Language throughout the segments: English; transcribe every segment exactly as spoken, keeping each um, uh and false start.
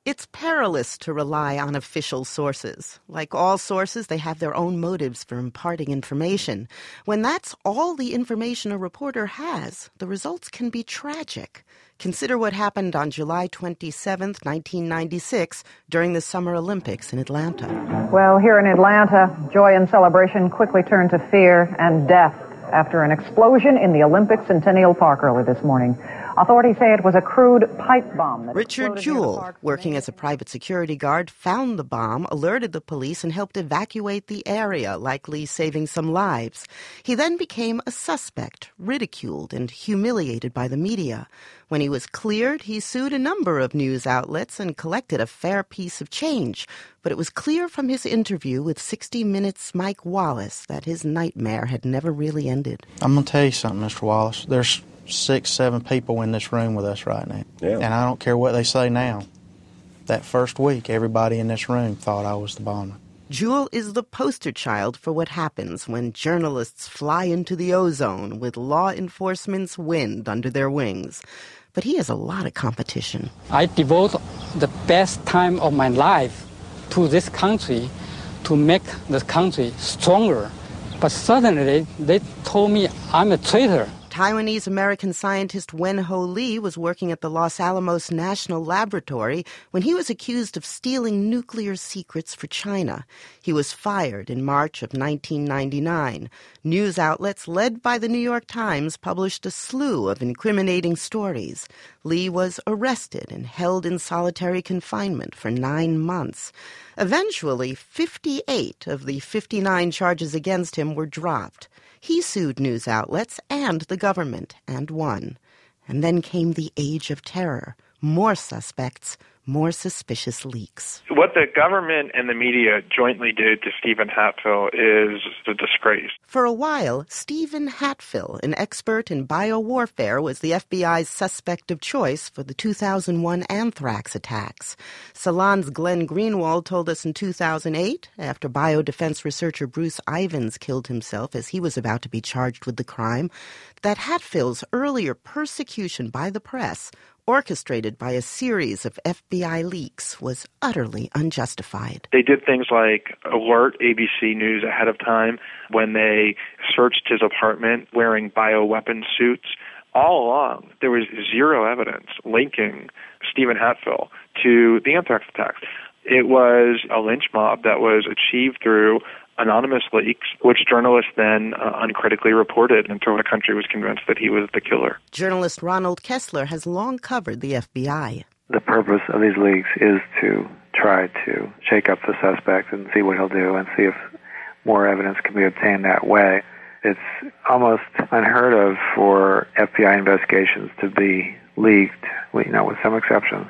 It's perilous to rely on official sources. Like all sources, they have their own motives for imparting information. When that's all the information a reporter has, the results can be tragic. Consider what happened on July twenty-seventh, nineteen ninety-six, during the Summer Olympics in Atlanta. Well, here in Atlanta, joy and celebration quickly turned to fear and death after an explosion in the Olympic Centennial Park early this morning. Authorities say it was a crude pipe bomb. That Richard Jewell, working as a private security guard, found the bomb, alerted the police, and helped evacuate the area, likely saving some lives. He then became a suspect, ridiculed and humiliated by the media. When he was cleared, he sued a number of news outlets and collected a fair piece of change. But it was clear from his interview with sixty minutes' Mike Wallace that his nightmare had never really ended. I'm going to tell you something, Mister Wallace. There's six, seven people in this room with us right now. Yeah. And I don't care what they say now. That first week, everybody in this room thought I was the bomber. Jewell is the poster child for what happens when journalists fly into the ozone with law enforcement's wind under their wings. But he has a lot of competition. I devote the best time of my life to this country to make the country stronger. But suddenly, they told me I'm a traitor. Taiwanese-American scientist Wen-Ho Lee was working at the Los Alamos National Laboratory when he was accused of stealing nuclear secrets for China. He was fired in March of nineteen ninety-nine. News outlets led by the New York Times published a slew of incriminating stories. Lee was arrested and held in solitary confinement for nine months. Eventually, fifty-eight of the fifty-nine charges against him were dropped. He sued news outlets and the government, and won. And then came the age of terror. More suspects, more suspicious leaks. What the government and the media jointly did to Stephen Hatfill is a disgrace. For a while, Stephen Hatfill, an expert in biowarfare, was the F B I's suspect of choice for the two thousand one anthrax attacks. Salon's Glenn Greenwald told us in two thousand eight, after biodefense researcher Bruce Ivins killed himself as he was about to be charged with the crime, that Hatfill's earlier persecution by the press, orchestrated by a series of F B I leaks, was utterly unjustified. They did things like alert A B C News ahead of time when they searched his apartment wearing bioweapon suits. All along, there was zero evidence linking Stephen Hatfill to the anthrax attacks. It was a lynch mob that was achieved through anonymous leaks, which journalists then uh, uncritically reported until the country was convinced that he was the killer. Journalist Ronald Kessler has long covered the F B I. The purpose of these leaks is to try to shake up the suspect and see what he'll do and see if more evidence can be obtained that way. It's almost unheard of for F B I investigations to be leaked, you know, with some exceptions.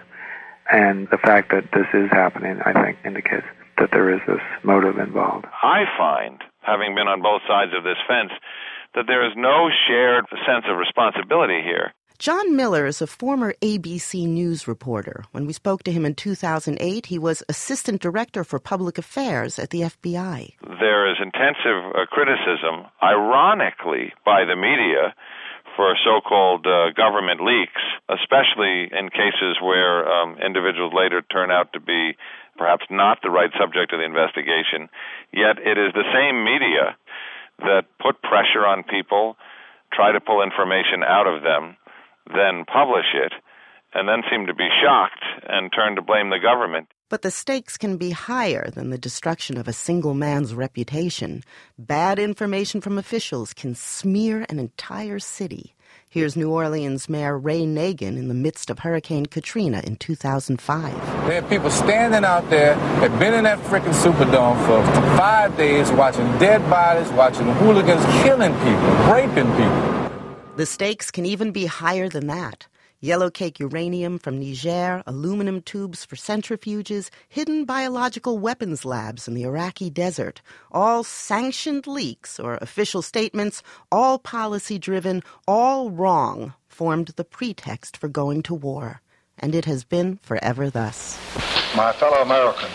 And the fact that this is happening, I think, indicates that there is this motive involved. I find, having been on both sides of this fence, that there is no shared sense of responsibility here. John Miller is a former A B C News reporter. When we spoke to him in two thousand eight, he was Assistant Director for Public Affairs at the F B I. There is intensive uh, criticism, ironically, by the media for so-called uh, government leaks, especially in cases where um, individuals later turn out to be perhaps not the right subject of the investigation. Yet it is the same media that put pressure on people, try to pull information out of them, then publish it, and then seem to be shocked and turn to blame the government. But the stakes can be higher than the destruction of a single man's reputation. Bad information from officials can smear an entire city. Here's New Orleans Mayor Ray Nagin in the midst of Hurricane Katrina in two thousand five. There are people standing out there, had been in that frickin' Superdome for five days watching dead bodies, watching hooligans killing people, raping people. The stakes can even be higher than that. Yellowcake uranium from Niger, aluminum tubes for centrifuges, hidden biological weapons labs in the Iraqi desert. All sanctioned leaks or official statements, all policy-driven, all wrong, formed the pretext for going to war. And it has been forever thus. My fellow Americans,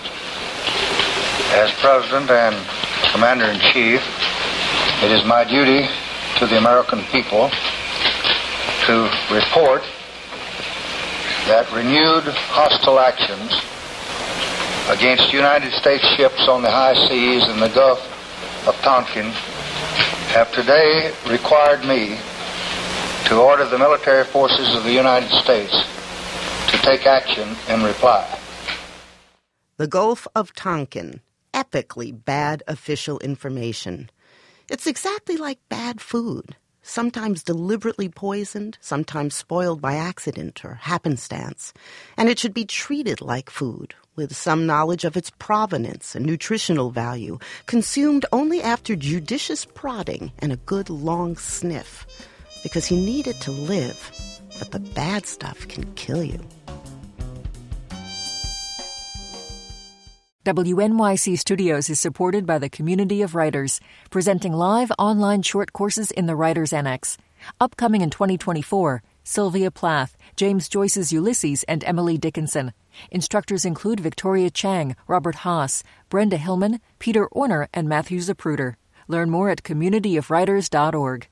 as President and Commander-in-Chief, it is my duty to the American people to report that renewed hostile actions against United States ships on the high seas in the Gulf of Tonkin have today required me to order the military forces of the United States to take action in reply. The Gulf of Tonkin. Epically bad official information. It's exactly like bad food, sometimes deliberately poisoned, sometimes spoiled by accident or happenstance. And it should be treated like food, with some knowledge of its provenance and nutritional value, consumed only after judicious prodding and a good long sniff. Because you need it to live, but the bad stuff can kill you. W N Y C Studios is supported by the Community of Writers, presenting live online short courses in the Writers Annex. Upcoming in twenty twenty-four, Sylvia Plath, James Joyce's Ulysses, and Emily Dickinson. Instructors include Victoria Chang, Robert Haas, Brenda Hillman, Peter Orner, and Matthew Zapruder. Learn more at community of writers dot org.